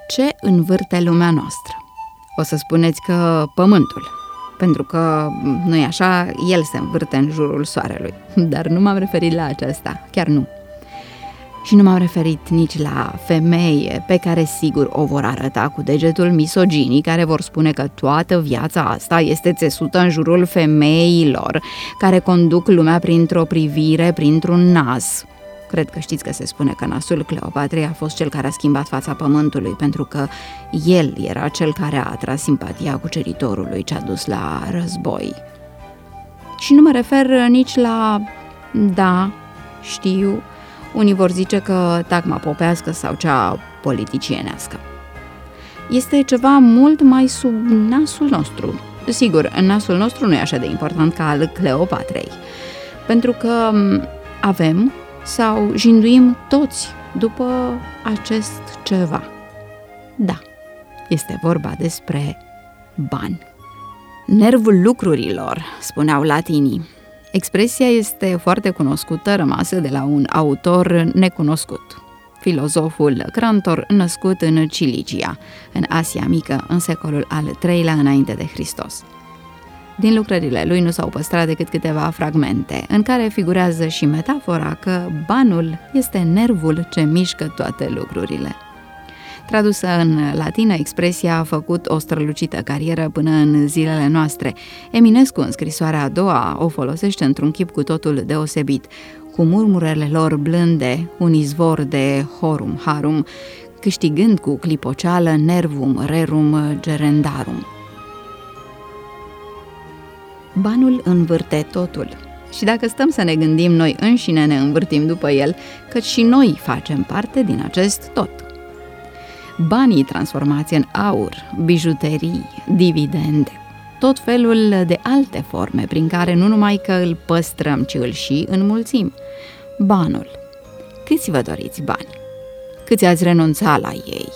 Ce învârte lumea noastră? O să spuneți că pământul, pentru că, nu-i așa, el se învârte în jurul soarelui. Dar nu m-am referit la aceasta, chiar nu. Și nu m-am referit nici la femei pe care sigur o vor arăta cu degetul misoginii, care vor spune că toată viața asta este țesută în jurul femeilor, care conduc lumea printr-o privire, printr-un nas. Cred că știți că se spune că nasul Cleopatrei a fost cel care a schimbat fața pământului, pentru că el era cel care a atras simpatia cuceritorului ce a dus la război. Și nu mă refer nici la, da, știu, unii vor zice că tagma popească sau cea politicienească. Este ceva mult mai sub nasul nostru. Sigur, nasul nostru nu e așa de important ca al Cleopatrei, pentru că avem sau jinduim toți după acest ceva. Da, este vorba despre bani. Nervul lucrurilor, spuneau latinii. Expresia este foarte cunoscută, rămasă de la un autor necunoscut, filozoful Crantor, născut în Cilicia, în Asia Mică, în secolul al III-lea înainte de Hristos. Din lucrările lui nu s-au păstrat decât câteva fragmente, în care figurează și metafora că banul este nervul ce mișcă toate lucrurile. Tradusă în latină, expresia a făcut o strălucită carieră până în zilele noastre. Eminescu, în scrisoarea a doua, o folosește într-un chip cu totul deosebit, cu murmurele lor blânde, un izvor de horum harum, câștigând cu clipoceală nervum rerum gerendarum. Banul învârte totul. Și dacă stăm să ne gândim, noi înșine ne învârtim după el, căci și noi facem parte din acest tot. Banii transformați în aur, bijuterii, dividende, tot felul de alte forme prin care nu numai că îl păstrăm, ci îl și înmulțim. Banul. Câți vă doriți bani? Câți ați renunțat la ei?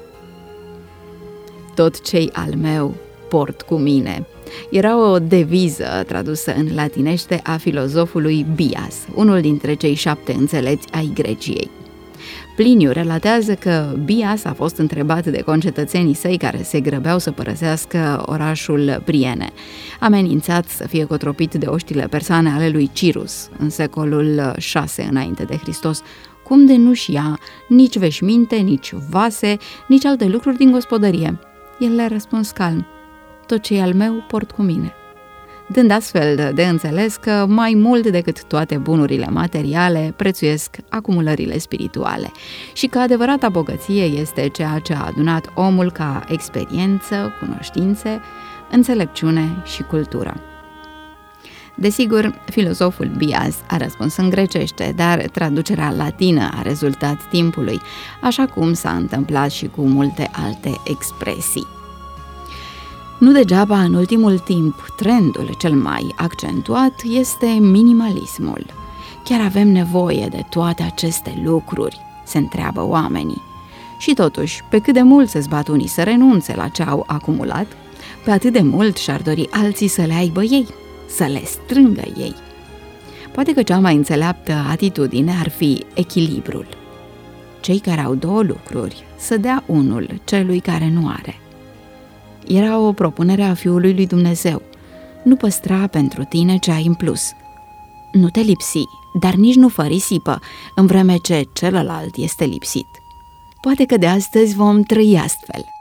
Tot ce-i al meu port cu mine. Era o deviză tradusă în latinește a filozofului Bias, unul dintre cei 7 înțelepți ai Greciei. Pliniu relatează că Bias a fost întrebat de concetățenii săi care se grăbeau să părăsească orașul Priene, amenințat să fie cotropit de oștile persane ale lui Cirus în secolul 6 înainte de Hristos, cum de nu-și ia nici veșminte, nici vase, nici alte lucruri din gospodărie. El le-a răspuns calm: tot ce e al meu port cu mine, dând astfel de înțeles că mai mult decât toate bunurile materiale prețuiesc acumulările spirituale și că adevărata bogăție este ceea ce a adunat omul ca experiență, cunoștințe, înțelepciune și cultură. Desigur, filozoful Bias a răspuns în grecește, dar traducerea latină a rezultat timpului, așa cum s-a întâmplat și cu multe alte expresii. Nu degeaba, în ultimul timp, trendul cel mai accentuat este minimalismul. Chiar avem nevoie de toate aceste lucruri, se întreabă oamenii. Și totuși, pe cât de mult se zbat unii să renunțe la ce au acumulat, pe atât de mult și-ar dori alții să le aibă ei, să le strângă ei. Poate că cea mai înțeleaptă atitudine ar fi echilibrul. Cei care au 2 lucruri să dea unul celui care nu are. Era o propunere a Fiului lui Dumnezeu. Nu păstra pentru tine ce ai în plus. Nu te lipsi, dar nici nu fă risipă, în vreme ce celălalt este lipsit. Poate că de astăzi vom trăi astfel.